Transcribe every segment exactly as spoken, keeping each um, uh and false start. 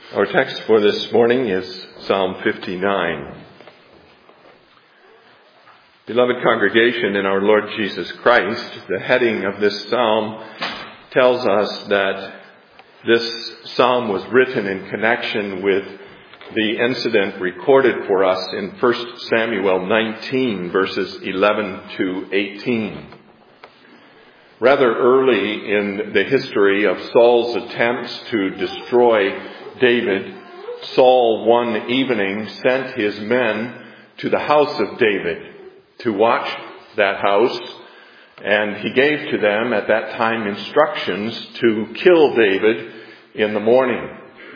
Our text for this morning is Psalm fifty-nine. Beloved congregation in our Lord Jesus Christ, the heading of this psalm tells us that this psalm was written in connection with the incident recorded for us in First Samuel nineteen, verses eleven to eighteen. Rather early in the history of Saul's attempts to destroy David, Saul one evening sent his men to the house of David to watch that house, and he gave to them at that time instructions to kill David in the morning.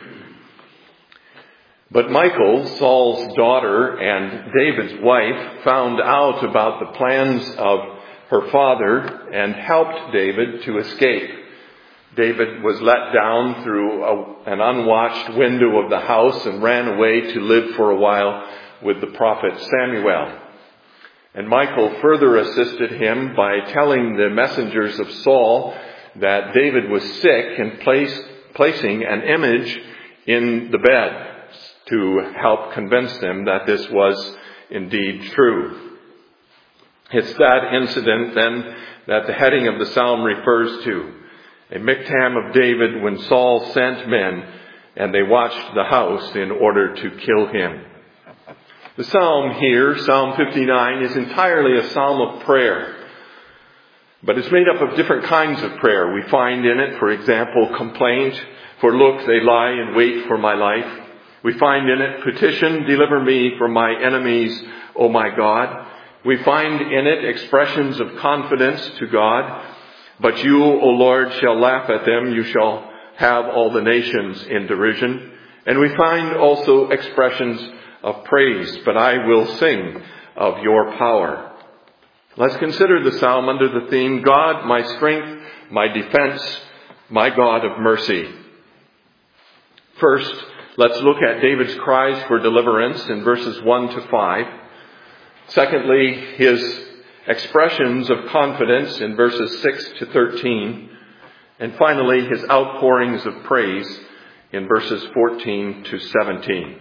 But Michal, Saul's daughter and David's wife, found out about the plans of her father and helped David to escape. David was let down through a, an unwatched window of the house and ran away to live for a while with the prophet Samuel. And Michal further assisted him by telling the messengers of Saul that David was sick and place, placing an image in the bed to help convince them that this was indeed true. It's that incident then that the heading of the psalm refers to. A miktam of David when Saul sent men and they watched the house in order to kill him. The psalm here, Psalm fifty-nine, is entirely a psalm of prayer. But it's made up of different kinds of prayer. We find in it, for example, complaint, for look, they lie in wait for my life. We find in it petition, deliver me from my enemies, O my God. We find in it expressions of confidence to God. But you, O Lord, shall laugh at them. You shall have all the nations in derision. And we find also expressions of praise. But I will sing of your power. Let's consider the psalm under the theme, God, my strength, my defense, my God of mercy. First, let's look at David's cries for deliverance in verses one to five. Secondly, his expressions of confidence in verses six to thirteen. And finally, his outpourings of praise in verses fourteen to seventeen.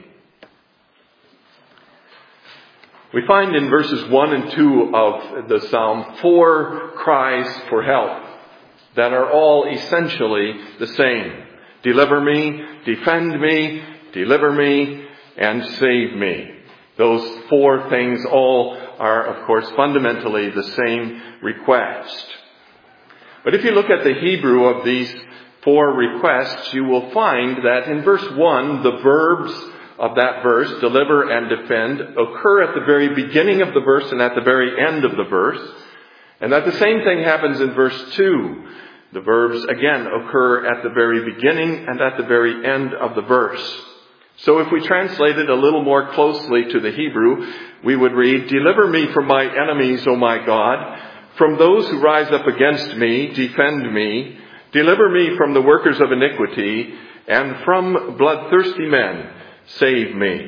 We find in verses one and two of the psalm four cries for help that are all essentially the same. Deliver me, defend me, deliver me, and save me. Those four things all are, of course, fundamentally the same request. But if you look at the Hebrew of these four requests, you will find that in verse one, the verbs of that verse, deliver and defend, occur at the very beginning of the verse and at the very end of the verse. And that the same thing happens in verse two. The verbs, again, occur at the very beginning and at the very end of the verse. So if we translate it a little more closely to the Hebrew, we would read, deliver me from my enemies, O my God, from those who rise up against me, defend me, deliver me from the workers of iniquity, and from bloodthirsty men, save me.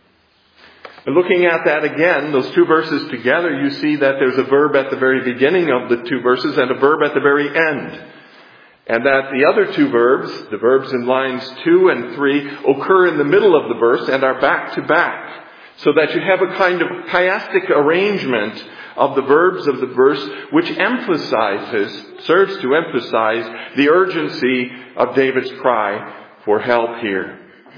And looking at that again, those two verses together, you see that there's a verb at the very beginning of the two verses and a verb at the very end. And that the other two verbs, the verbs in lines two and three, occur in the middle of the verse and are back to back. So that you have a kind of chiastic arrangement of the verbs of the verse which emphasizes, serves to emphasize the urgency of David's cry for help here.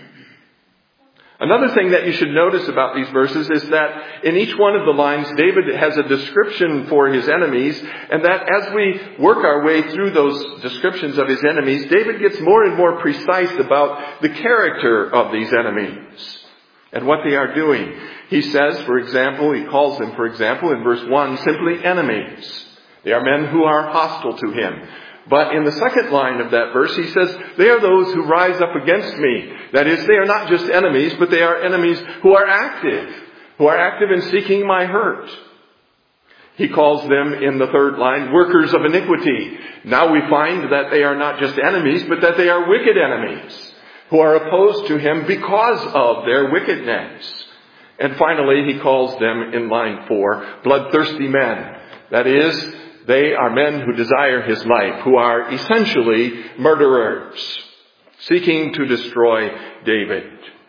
Another thing that you should notice about these verses is that in each one of the lines, David has a description for his enemies, and that as we work our way through those descriptions of his enemies, David gets more and more precise about the character of these enemies and what they are doing. He says, for example, he calls them, for example, in verse one, simply enemies. They are men who are hostile to him. But in the second line of that verse, he says, they are those who rise up against me. That is, they are not just enemies, but they are enemies who are active, who are active in seeking my hurt. He calls them in the third line, workers of iniquity. Now we find that they are not just enemies, but that they are wicked enemies, who are opposed to him because of their wickedness. And finally, he calls them in line four, bloodthirsty men. That is, they are men who desire his life, who are essentially murderers. seeking to destroy David.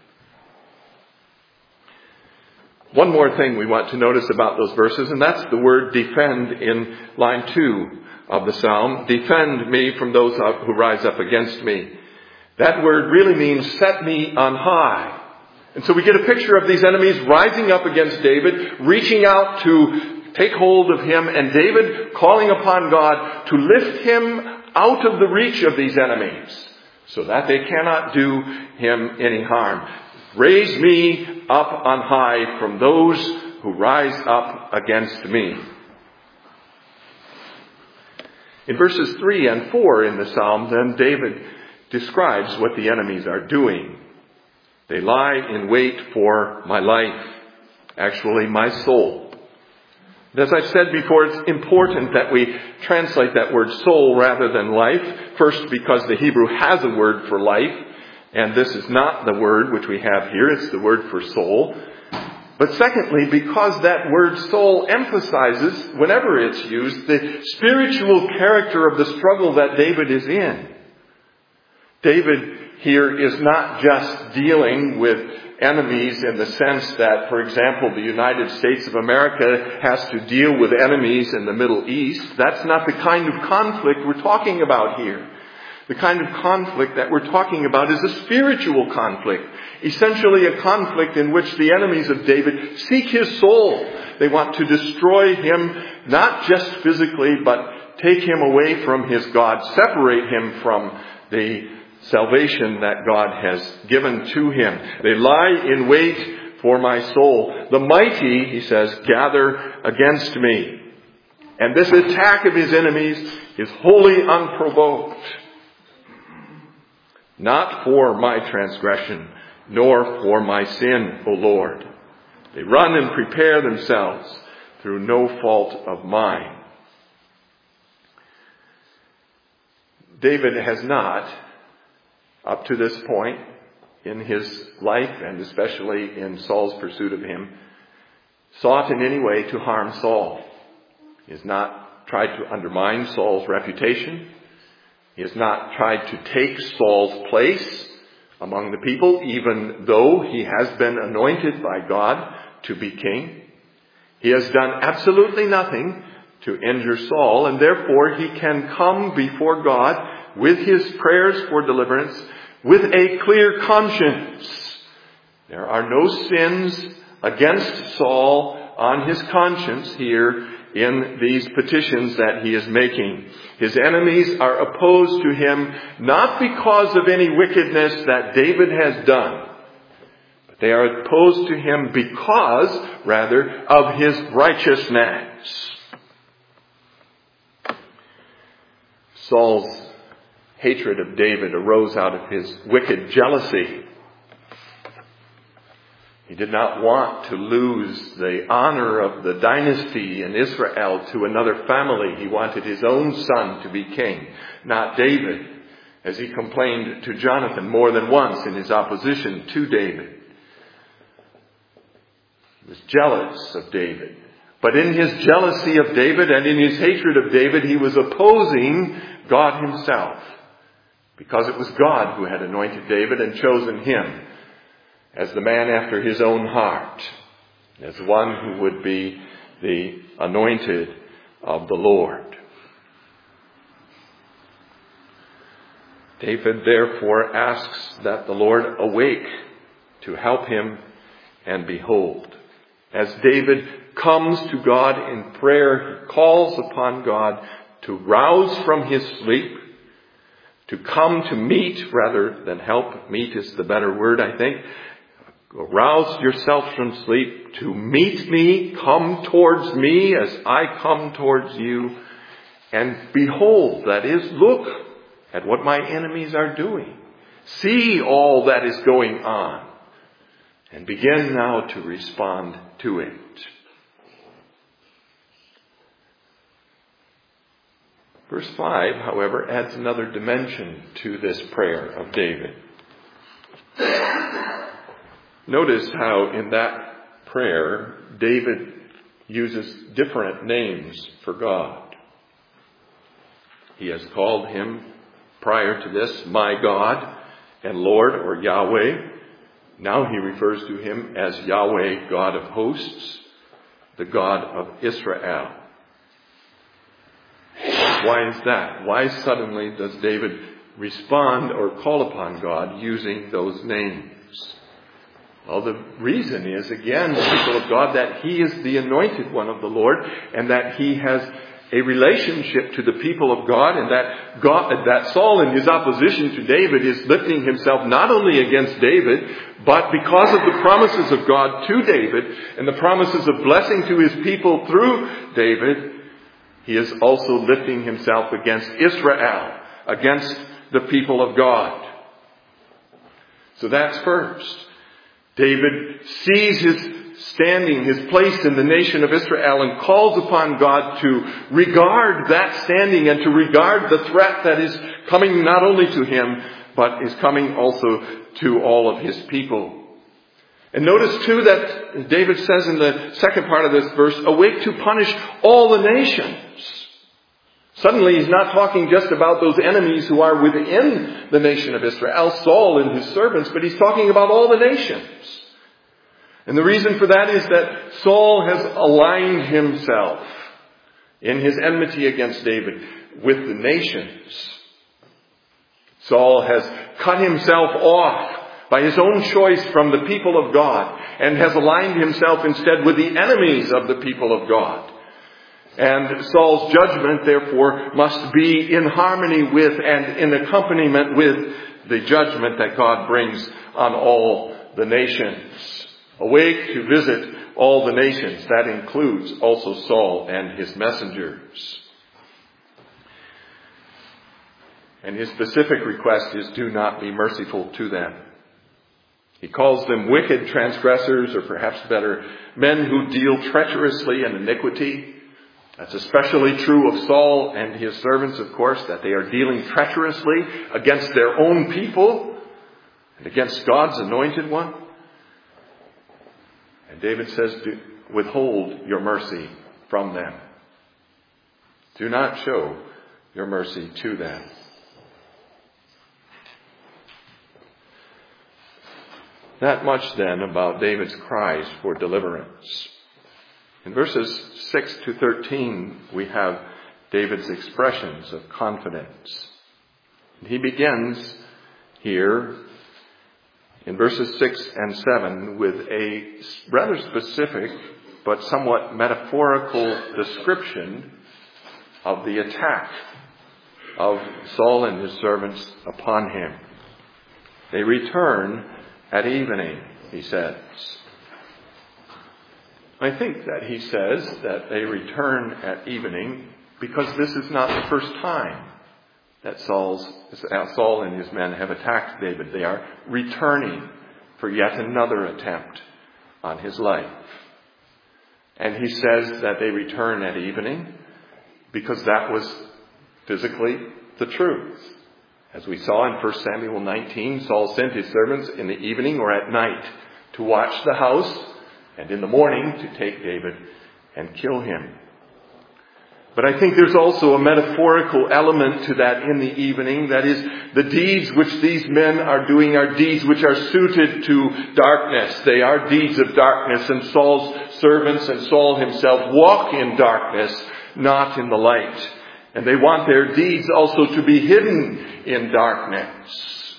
One more thing we want to notice about those verses, and that's the word defend in line two of the psalm. Defend me from those who rise up against me. That word really means set me on high. And so we get a picture of these enemies rising up against David, reaching out to take hold of him, and David calling upon God to lift him out of the reach of these enemies so that they cannot do him any harm. Raise me up on high from those who rise up against me. In verses three and four in the psalm, then, David describes what the enemies are doing. They lie in wait for my life, actually my soul. And as I've said before, it's important that we translate that word soul rather than life. First, because the Hebrew has a word for life, and this is not the word which we have here, it's the word for soul. But secondly, because that word soul emphasizes, whenever it's used, the spiritual character of the struggle that David is in. David here is not just dealing with enemies in the sense that, for example, the United States of America has to deal with enemies in the Middle East. That's not the kind of conflict we're talking about here. The kind of conflict that we're talking about is a spiritual conflict. Essentially a conflict in which the enemies of David seek his soul. They want to destroy him, not just physically, but take him away from his God, separate him from the salvation that God has given to him. They lie in wait for my soul. The mighty, he says, gather against me. And this attack of his enemies is wholly unprovoked. Not for my transgression, nor for my sin, O Lord. They run and prepare themselves through no fault of mine. David has not, up to this point in his life, and especially in Saul's pursuit of him, sought in any way to harm Saul. He has not tried to undermine Saul's reputation. He has not tried to take Saul's place among the people, even though he has been anointed by God to be king. He has done absolutely nothing to injure Saul, and therefore he can come before God with his prayers for deliverance with a clear conscience. There are no sins against Saul on his conscience here in these petitions that he is making. His enemies are opposed to him not because of any wickedness that David has done, but they are opposed to him because, rather, of his righteousness. Saul's hatred of David arose out of his wicked jealousy. He did not want to lose the honor of the dynasty in Israel to another family. He wanted his own son to be king, not David, as he complained to Jonathan more than once in his opposition to David. He was jealous of David. But in his jealousy of David and in his hatred of David, he was opposing God himself, because it was God who had anointed David and chosen him as the man after his own heart, as one who would be the anointed of the Lord. David therefore asks that the Lord awake to help him, and behold, as David comes to God in prayer, he calls upon God to rouse from his sleep, to come to meet rather than help. Meet is the better word, I think. Rouse yourself from sleep to meet me, come towards me as I come towards you. And behold, that is, look at what my enemies are doing. See all that is going on. And begin now to respond to it. Verse five, however, adds another dimension to this prayer of David. Notice how in that prayer, David uses different names for God. He has called him, prior to this, my God. and Lord, or Yahweh. Now he refers to him as Yahweh, God of hosts, the God of Israel. Why is that? Why suddenly does David respond or call upon God using those names? Well, the reason is, again, the people of God, that he is the anointed one of the Lord, and that he has a relationship to the people of God, and that God, that Saul in his opposition to David is lifting himself not only against David, but because of the promises of God to David and the promises of blessing to his people through David, he is also lifting himself against Israel, against the people of God. So that's first. David sees his standing, his place in the nation of Israel, and calls upon God to regard that standing and to regard the threat that is coming not only to him, but is coming also to all of his people. And notice too that David says in the second part of this verse, awake to punish all the nations. Suddenly he's not talking just about those enemies who are within the nation of Israel, Saul and his servants, but he's talking about all the nations. And the reason for that is that Saul has aligned himself in his enmity against David with the nations. Saul has cut himself off by his own choice from the people of God and has aligned himself instead with the enemies of the people of God. And Saul's judgment, therefore, must be in harmony with and in accompaniment with the judgment that God brings on all the nations. Awake to visit all the nations. That includes also Saul and his messengers. And his specific request is, do not be merciful to them. He calls them wicked transgressors, or perhaps better, men who deal treacherously in iniquity. That's especially true of Saul and his servants, of course, that they are dealing treacherously against their own people and against God's anointed one. And David says, do, withhold your mercy from them. Do not show your mercy to them. That much then about David's cries for deliverance. In verses six to thirteen, we have David's expressions of confidence. He begins here in verses six and seven with a rather specific but somewhat metaphorical description of the attack of Saul and his servants upon him. They return at evening, he says. I think that he says that they return at evening because this is not the first time that Saul's, Saul and his men have attacked David. They are returning for yet another attempt on his life. And he says that they return at evening because that was physically the truth. As we saw in First Samuel nineteen, Saul sent his servants in the evening or at night to watch the house, and in the morning to take David and kill him. But I think there's also a metaphorical element to that in the evening. That is, the deeds which these men are doing are deeds which are suited to darkness. They are deeds of darkness, and Saul's servants and Saul himself walk in darkness, not in the light. And they want their deeds also to be hidden in darkness.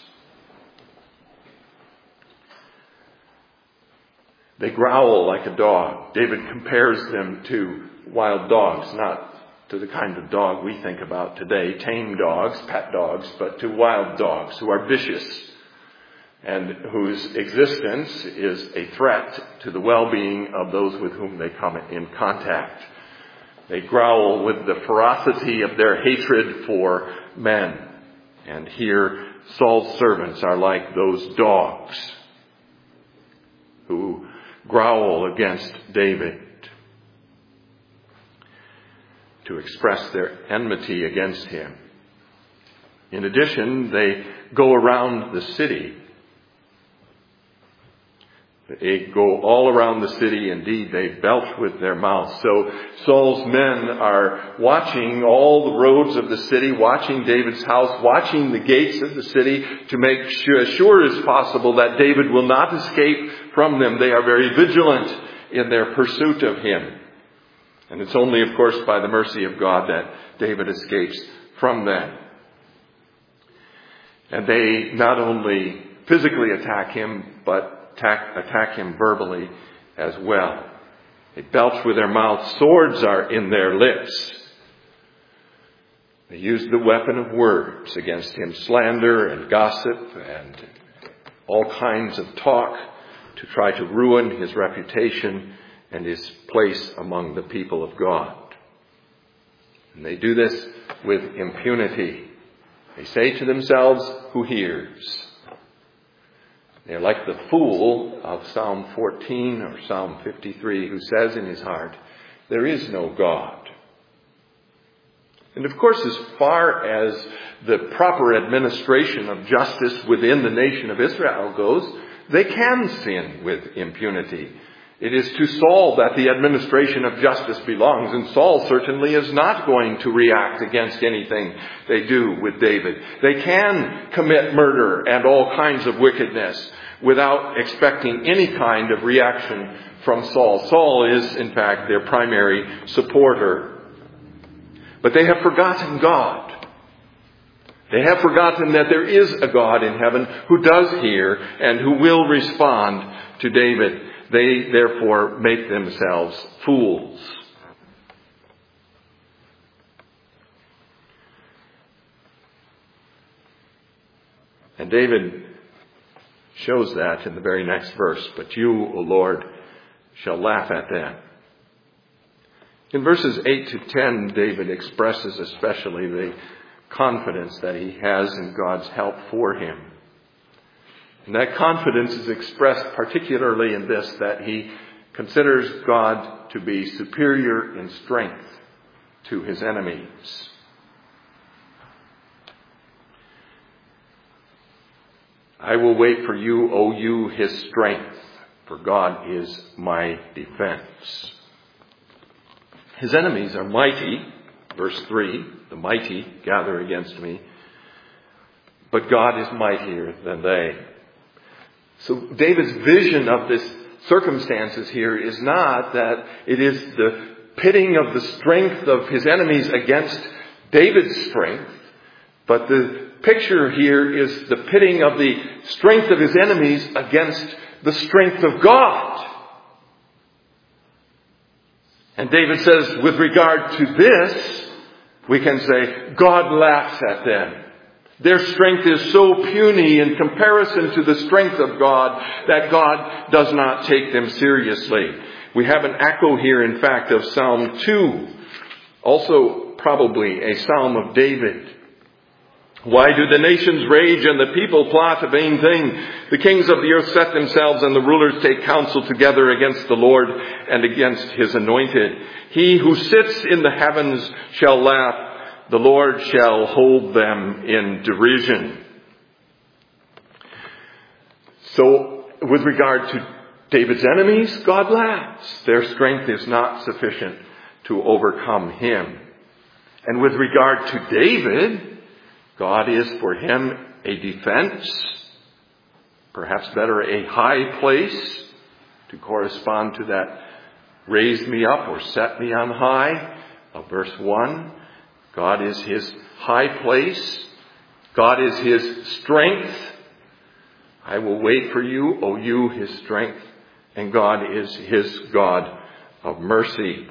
They growl like a dog. David compares them to wild dogs, not to the kind of dog we think about today, tame dogs, pet dogs, but to wild dogs who are vicious and whose existence is a threat to the well-being of those with whom they come in contact. They growl with the ferocity of their hatred for men. And here, Saul's servants are like those dogs who growl against David to express their enmity against him. In addition, they go around the city. They go all around the city. Indeed, they belch with their mouths. So Saul's men are watching all the roads of the city, watching David's house, watching the gates of the city to make sure, as sure as possible that David will not escape from them. They are very vigilant in their pursuit of him. And it's only, of course, by the mercy of God that David escapes from them. And they not only physically attack him, but attack, attack him verbally as well. They belch with their mouths. Swords are in their lips. They use the weapon of words against him, slander and gossip and all kinds of talk to try to ruin his reputation and his place among the people of God. And they do this with impunity. They say to themselves, "Who hears?" They're like the fool of Psalm fourteen or Psalm fifty-three who says in his heart, "There is no God." And of course, as far as the proper administration of justice within the nation of Israel goes, they can sin with impunity. It is to Saul that the administration of justice belongs, and Saul certainly is not going to react against anything they do with David. They can commit murder and all kinds of wickedness without expecting any kind of reaction from Saul. Saul is, in fact, their primary supporter. But they have forgotten God. They have forgotten that there is a God in heaven who does hear and who will respond to David. They therefore make themselves fools. And David shows that in the very next verse. "But you, O Lord, shall laugh at them." In verses eight to ten, David expresses especially the confidence that he has in God's help for him. And that confidence is expressed particularly in this, that he considers God to be superior in strength to his enemies. "I will wait for you, O you, his strength, for God is my defense." His enemies are mighty, verse three, "The mighty gather against me, but God is mightier than they." So David's vision of this circumstances here is not that it is the pitting of the strength of his enemies against David's strength, but the picture here is the pitting of the strength of his enemies against the strength of God. And David says, with regard to this, we can say, God laughs at them. Their strength is so puny in comparison to the strength of God that God does not take them seriously. We have an echo here, in fact, of Psalm two, also probably a psalm of David. "Why do the nations rage and the people plot a vain thing? The kings of the earth set themselves and the rulers take counsel together against the Lord and against his anointed. He who sits in the heavens shall laugh. The Lord shall hold them in derision." So, with regard to David's enemies, God laughs. Their strength is not sufficient to overcome him. And with regard to David, God is for him a defense, perhaps better a high place, to correspond to that "raise me up" or "set me on high" of verse one. God is his high place. God is his strength. "I will wait for you, O you, his strength." And God is his God of mercy.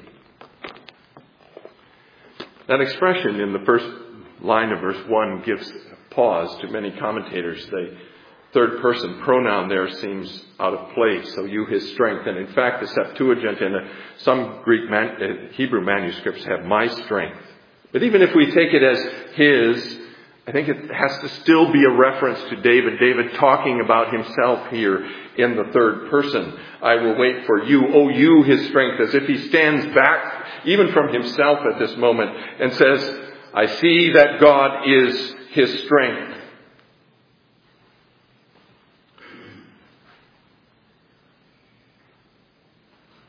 That expression in the first line of verse one gives pause to many commentators. The third person pronoun there seems out of place. So "you, his strength." And in fact, the Septuagint and some Greek man, Hebrew manuscripts have "my strength." But even if we take it as his, I think it has to still be a reference to David. David talking about himself here in the third person. "I will wait for you, O you, his strength," as if he stands back even from himself at this moment and says, "I see that God is his strength."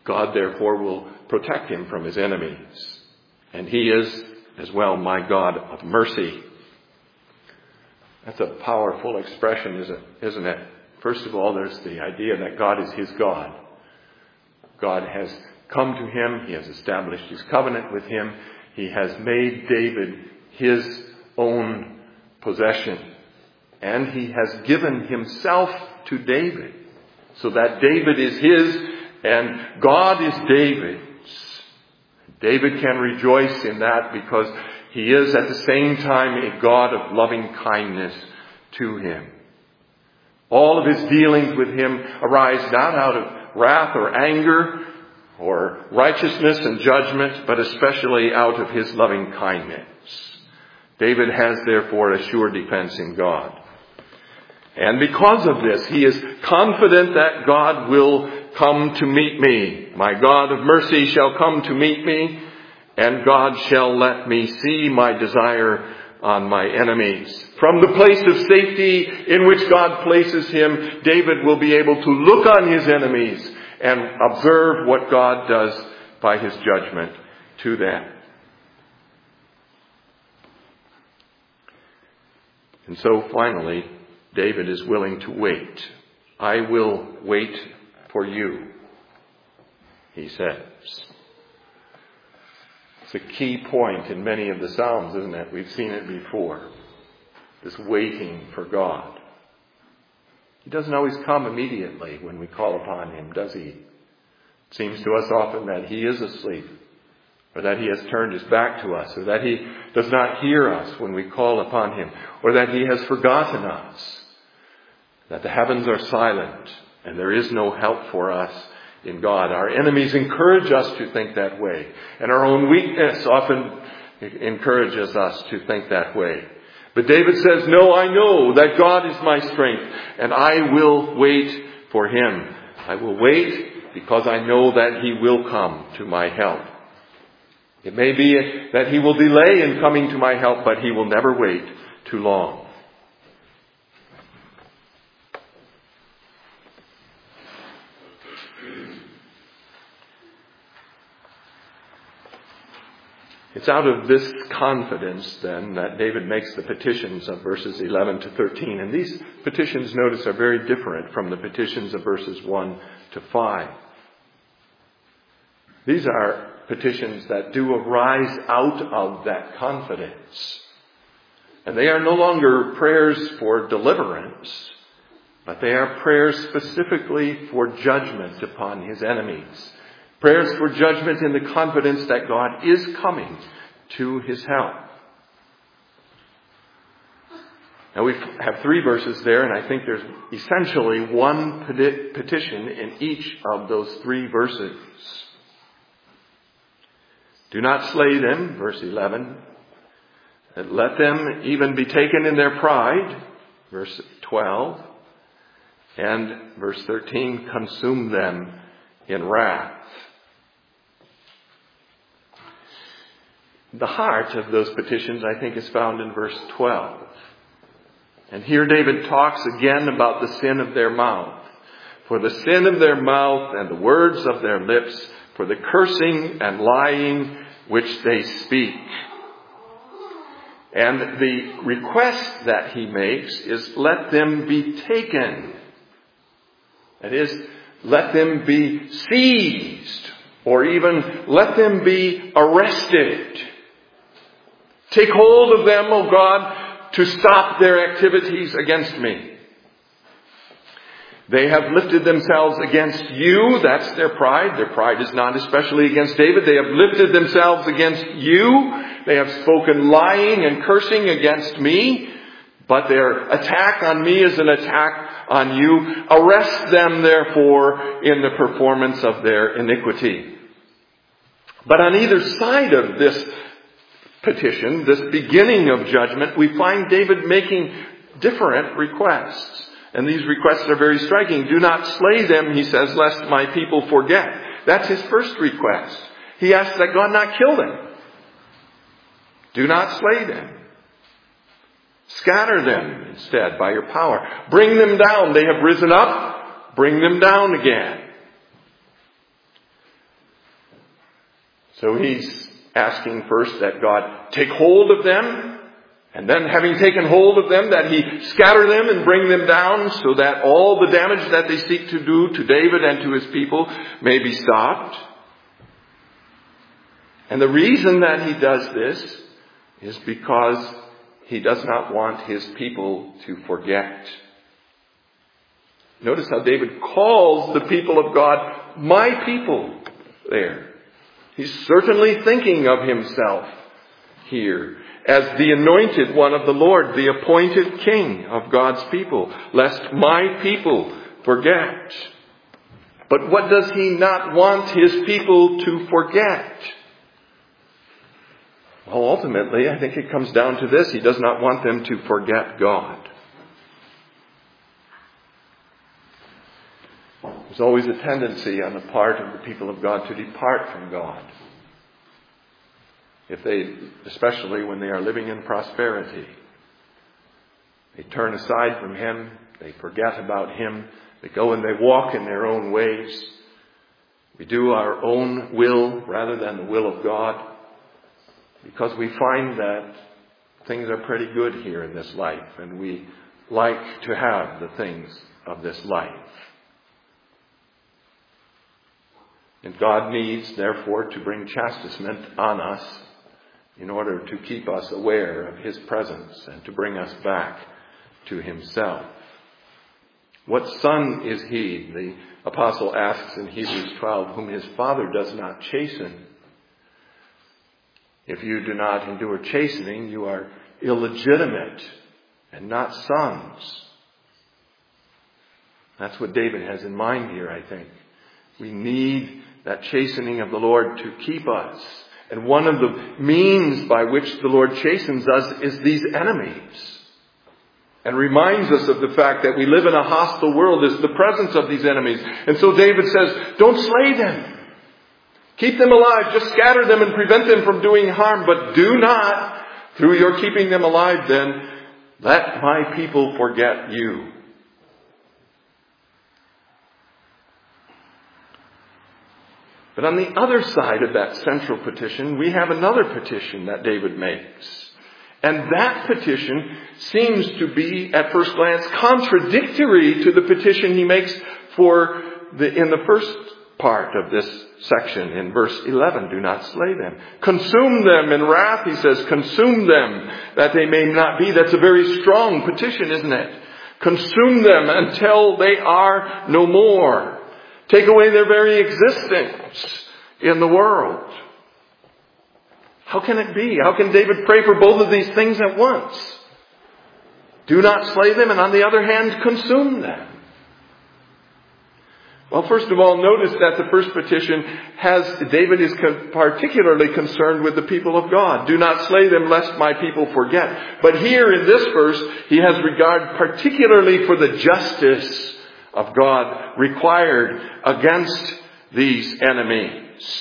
God therefore will protect him from his enemies. And he is as well my God of mercy. That's a powerful expression, isn't it? First of all, there's the idea that God is his God. God has come to him. He has established his covenant with him. He has made David his own possession. And he has given himself to David so that David is his and God is David's. David can rejoice in that because he is at the same time a God of loving kindness to him. All of his dealings with him arise not out of wrath or anger or righteousness and judgment, but especially out of his loving kindness. David has therefore a sure defense in God. And because of this, he is confident that God will come to meet me. My God of mercy shall come to meet me, and God shall let me see my desire on my enemies. From the place of safety in which God places him, David will be able to look on his enemies and observe what God does by his judgment to them. And so finally, David is willing to wait. I will wait for you, he says. It's a key point in many of the Psalms, isn't it? We've seen it before. This waiting for God. He doesn't always come immediately when we call upon him, does he? It seems to us often that he is asleep, or that he has turned his back to us, or that he does not hear us when we call upon him, or that he has forgotten us, that the heavens are silent and there is no help for us in God. Our enemies encourage us to think that way, and our own weakness often encourages us to think that way. But David says, no, I know that God is my strength, and I will wait for him. I will wait because I know that he will come to my help. It may be that he will delay in coming to my help, but he will never wait too long. It's out of this confidence, then, that David makes the petitions of verses eleven to thirteen. And these petitions, notice, are very different from the petitions of verses one to five. These are petitions that do arise out of that confidence. And they are no longer prayers for deliverance, but they are prayers specifically for judgment upon his enemies. Prayers for judgment in the confidence that God is coming to his help. Now we have three verses there, and I think there's essentially one petition in each of those three verses. Do not slay them, verse eleven. Let them even be taken in their pride, verse twelve. And verse thirteen, consume them in wrath. The heart of those petitions, I think, is found in verse twelve. And here David talks again about the sin of their mouth. For the sin of their mouth and the words of their lips, for the cursing and lying which they speak. And the request that he makes is, let them be taken. That is, let them be seized, or even let them be arrested. Take hold of them, O God, to stop their activities against me. They have lifted themselves against you. That's their pride. Their pride is not especially against David. They have lifted themselves against you. They have spoken lying and cursing against me. But their attack on me is an attack on you. Arrest them, therefore, in the performance of their iniquity. But on either side of this petition, this beginning of judgment, we find David making different requests. And these requests are very striking. Do not slay them, he says, lest my people forget. That's his first request. He asks that God not kill them. Do not slay them. Scatter them instead by your power. Bring them down. They have risen up. Bring them down again. So he's asking first that God take hold of them, and then having taken hold of them, that he scatter them and bring them down so that all the damage that they seek to do to David and to his people may be stopped. And the reason that he does this is because he does not want his people to forget. Notice how David calls the people of God my people there. He's certainly thinking of himself here as the anointed one of the Lord, the appointed king of God's people, lest my people forget. But what does he not want his people to forget? Well, ultimately, I think it comes down to this. He does not want them to forget God. There's always a tendency on the part of the people of God to depart from God. If they, especially when they are living in prosperity, they turn aside from Him, they forget about Him, they go and they walk in their own ways. We do our own will rather than the will of God, because we find that things are pretty good here in this life, and we like to have the things of this life. And God needs, therefore, to bring chastisement on us in order to keep us aware of His presence and to bring us back to Himself. What son is he, the apostle asks in Hebrews twelve, whom his father does not chasten? If you do not endure chastening, you are illegitimate and not sons. That's what David has in mind here, I think. We need that chastening of the Lord to keep us. And one of the means by which the Lord chastens us is these enemies. And reminds us of the fact that we live in a hostile world, is the presence of these enemies. And so David says, don't slay them. Keep them alive. Just scatter them and prevent them from doing harm. But do not, through your keeping them alive then, let my people forget you. But on the other side of that central petition, we have another petition that David makes. And that petition seems to be, at first glance, contradictory to the petition he makes for the, in the first part of this section, in verse eleven. Do not slay them. Consume them in wrath, he says. Consume them, that they may not be. That's a very strong petition, isn't it? Consume them until they are no more. Take away their very existence in the world. How can it be? How can David pray for both of these things at once? Do not slay them, and on the other hand, consume them. Well, first of all, notice that the first petition has, David is particularly concerned with the people of God. Do not slay them, lest my people forget. But here in this verse, he has regard particularly for the justice of God required against these enemies.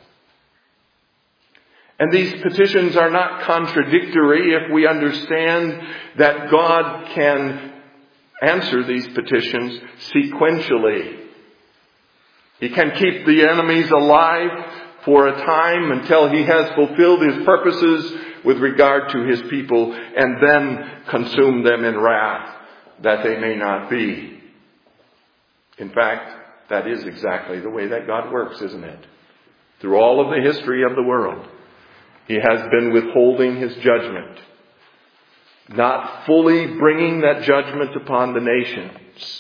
And these petitions are not contradictory if we understand that God can answer these petitions sequentially. He can keep the enemies alive for a time until He has fulfilled His purposes with regard to His people, and then consume them in wrath that they may not be. In fact, that is exactly the way that God works, isn't it? Through all of the history of the world, He has been withholding His judgment, not fully bringing that judgment upon the nations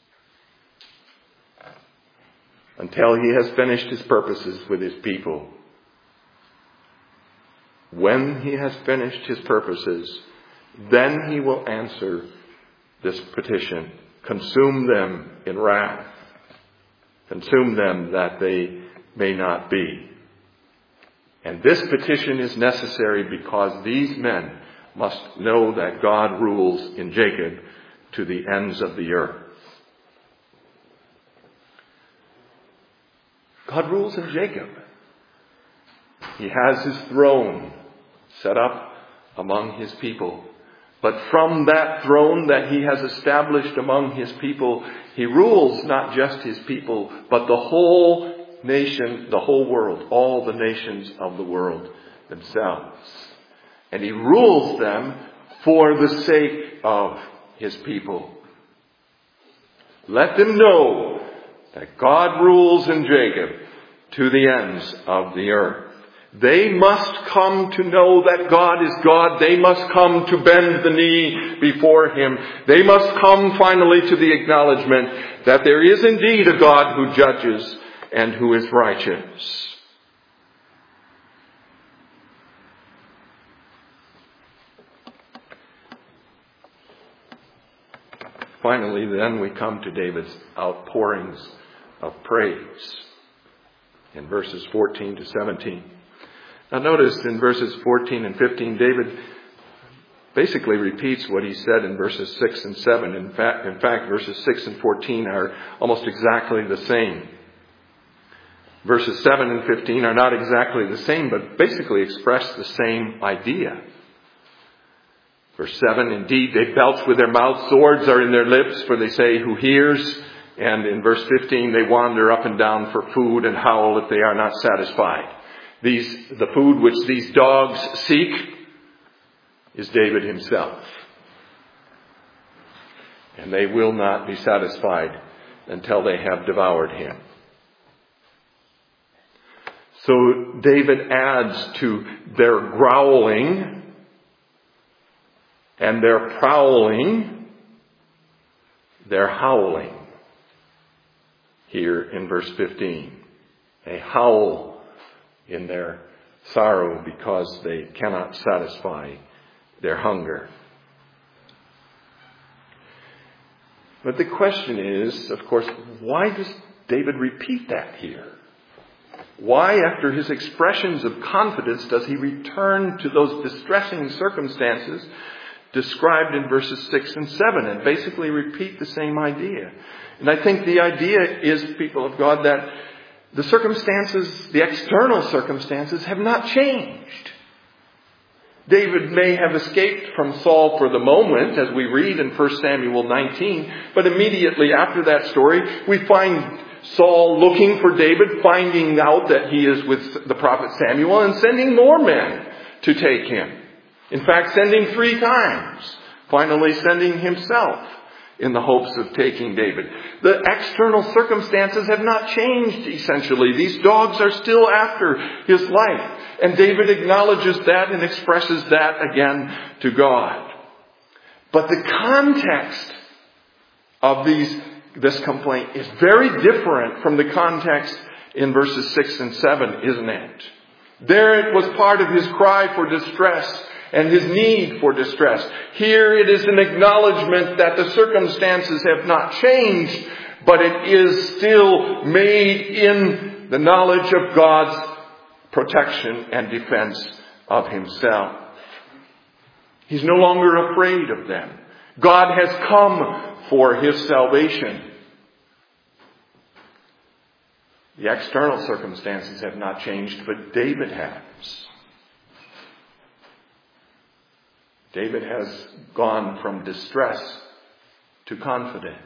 until He has finished His purposes with His people. When He has finished His purposes, then He will answer this petition. Consume them in wrath. Consume them that they may not be. And this petition is necessary because these men must know that God rules in Jacob to the ends of the earth. God rules in Jacob. He has His throne set up among His people. But from that throne that He has established among His people, He rules not just His people, but the whole nation, the whole world, all the nations of the world themselves. And he rules them for the sake of his people. Let them know that God rules in Jacob to the ends of the earth. They must come to know that God is God. They must come to bend the knee before him. They must come finally to the acknowledgement that there is indeed a God who judges and who is righteous. Finally, then, we come to David's outpourings of praise in verses fourteen to seventeen. Now notice in verses fourteen and fifteen, David basically repeats what he said in verses six and seven. In fact, in fact, verses six and fourteen are almost exactly the same. Verses seven and fifteen are not exactly the same, but basically express the same idea. Verse seven, indeed, they belch with their mouths, swords are in their lips, for they say, who hears? And in verse fifteen, they wander up and down for food and howl if they are not satisfied. These, the food which these dogs seek is David himself. And they will not be satisfied until they have devoured him. So David adds to their growling and their prowling, their howling. Here in verse fifteen. They howl in their sorrow because they cannot satisfy their hunger. But the question is, of course, why does David repeat that here? Why, after his expressions of confidence, does he return to those distressing circumstances described in verses six and seven and basically repeat the same idea? And I think the idea is, people of God, that the circumstances, the external circumstances, have not changed. David may have escaped from Saul for the moment, as we read in First Samuel nineteen, but immediately after that story, we find Saul looking for David, finding out that he is with the prophet Samuel, and sending more men to take him. In fact, sending three times. Finally sending himself in the hopes of taking David. The external circumstances have not changed, essentially. These dogs are still after his life. And David acknowledges that and expresses that again to God. But the context of these, this complaint is very different from the context in verses six and seven, isn't it? There it was part of his cry for distress and his need for distress. Here it is an acknowledgement that the circumstances have not changed, but it is still made in the knowledge of God's protection and defense of himself. He's no longer afraid of them. God has come for his salvation. The external circumstances have not changed, but David has. David has gone from distress to confidence.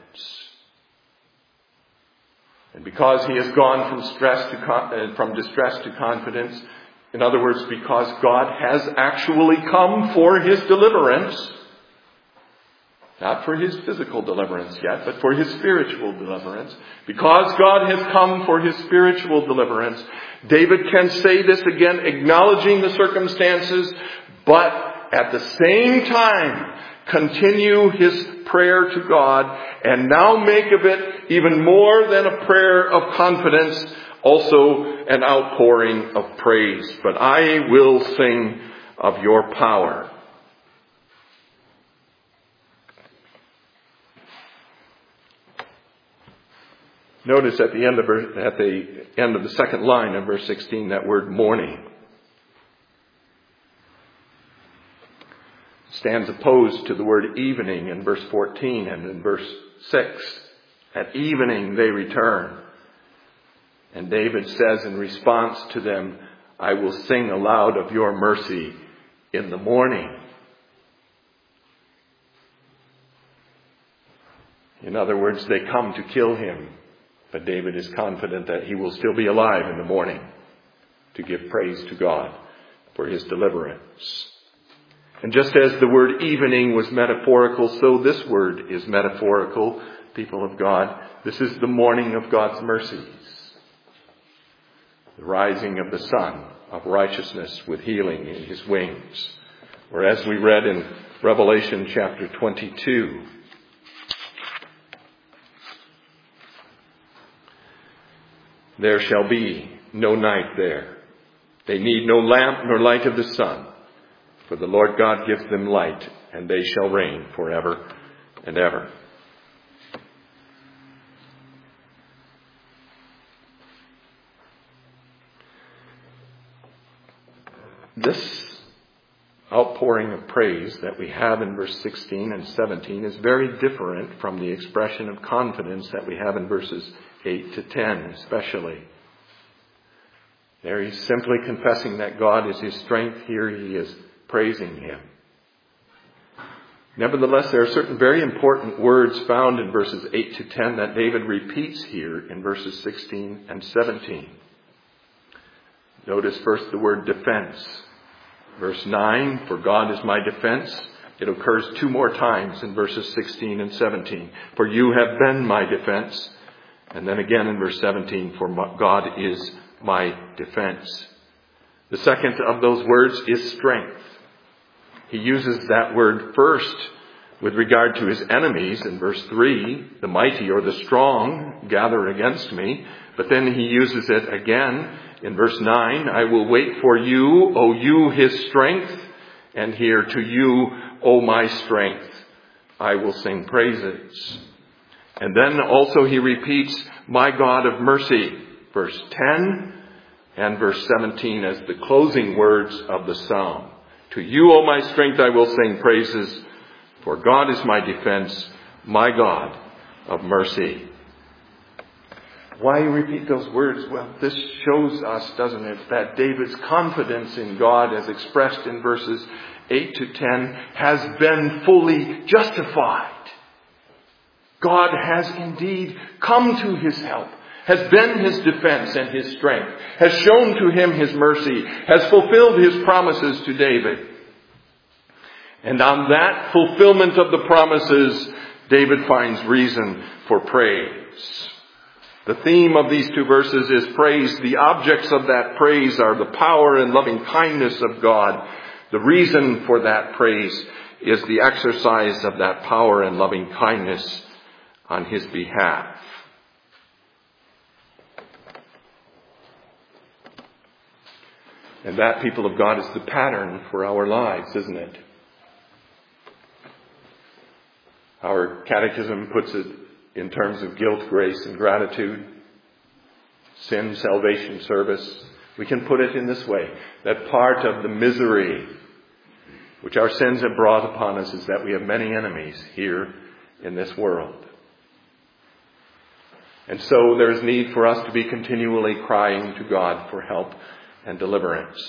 And because he has gone from stress to uh, from distress to confidence, in other words, because God has actually come for his deliverance, not for his physical deliverance yet, but for his spiritual deliverance. Because God has come for his spiritual deliverance, David can say this again, acknowledging the circumstances, but at the same time continue his prayer to God, and now make of it even more than a prayer of confidence, also an outpouring of praise. But I will sing of your power. Notice at the end of at the end of the second line of verse sixteen that word morning stands opposed to the word evening in verse fourteen and in verse six. At evening they return. And David says in response to them, I will sing aloud of your mercy in the morning. In other words, they come to kill him But David is confident that he will still be alive in the morning to give praise to God for his deliverance. And just as the word evening was metaphorical, so this word is metaphorical, people of God. This is the morning of God's mercies. The rising of the sun of righteousness with healing in his wings. Or as we read in Revelation chapter twenty-two, there shall be no night there. They need no lamp nor light of the sun. For the Lord God gives them light, and they shall reign forever and ever. This outpouring of praise that we have in verse sixteen and seventeen is very different from the expression of confidence that we have in verses eight to ten especially. There he's simply confessing that God is his strength. Here he is praising him. Nevertheless, there are certain very important words found in verses eight to ten that David repeats here in verses sixteen and seventeen. Notice first the word defense. Verse nine, for God is my defense. It occurs two more times in verses sixteen and seventeen. For you have been my defense. And then again in verse seventeen, for God is my defense. The second of those words is strength. He uses that word first with regard to his enemies in verse three, the mighty or the strong gather against me. But then he uses it again in verse nine, I will wait for you, O you his strength. And here, to you, O my strength, I will sing praises. And then also he repeats, my God of mercy, verse ten and verse seventeen as the closing words of the psalm. To you, O my strength, I will sing praises, for God is my defense, my God of mercy. Why repeat those words? Well, this shows us, doesn't it, that David's confidence in God, as expressed in verses eight to ten, has been fully justified. God has indeed come to his help, has been his defense and his strength, has shown to him his mercy, has fulfilled his promises to David. And on that fulfillment of the promises, David finds reason for praise. The theme of these two verses is praise. The objects of that praise are the power and loving kindness of God. The reason for that praise is the exercise of that power and loving kindness on his behalf. And that, people of God, is the pattern for our lives, isn't it? Our catechism puts it in terms of guilt, grace, and gratitude, sin, salvation, service. We can put it in this way, that part of the misery which our sins have brought upon us is that we have many enemies here in this world. And so there's need for us to be continually crying to God for help and deliverance.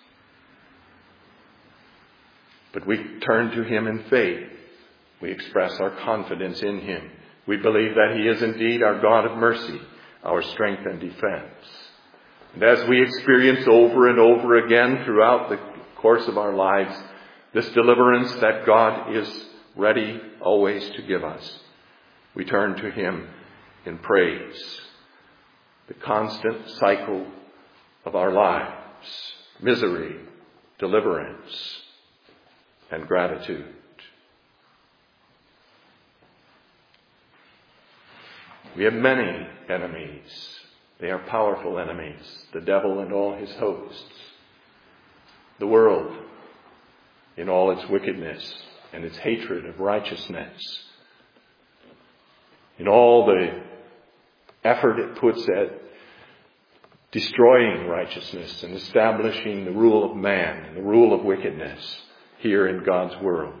But we turn to him in faith. We express our confidence in him. We believe that he is indeed our God of mercy, our strength and defense. And as we experience over and over again throughout the course of our lives, this deliverance that God is ready always to give us, we turn to him in praise. The constant cycle of our lives, misery, deliverance, and gratitude. We have many enemies. They are powerful enemies. The devil and all his hosts. The world in all its wickedness and its hatred of righteousness. In all the effort it puts at destroying righteousness and establishing the rule of man and the rule of wickedness here in God's world.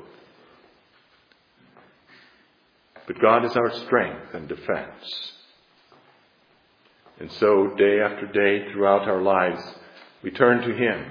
But God is our strength and defense. And so day after day throughout our lives, we turn to him.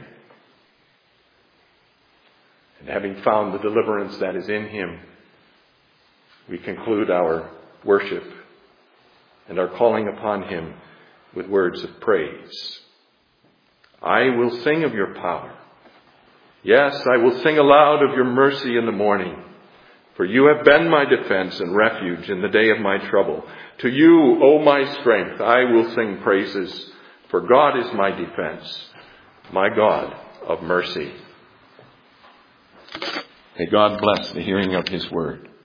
And having found the deliverance that is in him, we conclude our worship and are calling upon him with words of praise. I will sing of your power. Yes, I will sing aloud of your mercy in the morning. For you have been my defense and refuge in the day of my trouble. To you, O my strength, I will sing praises. For God is my defense, my God of mercy. May God bless the hearing of his word.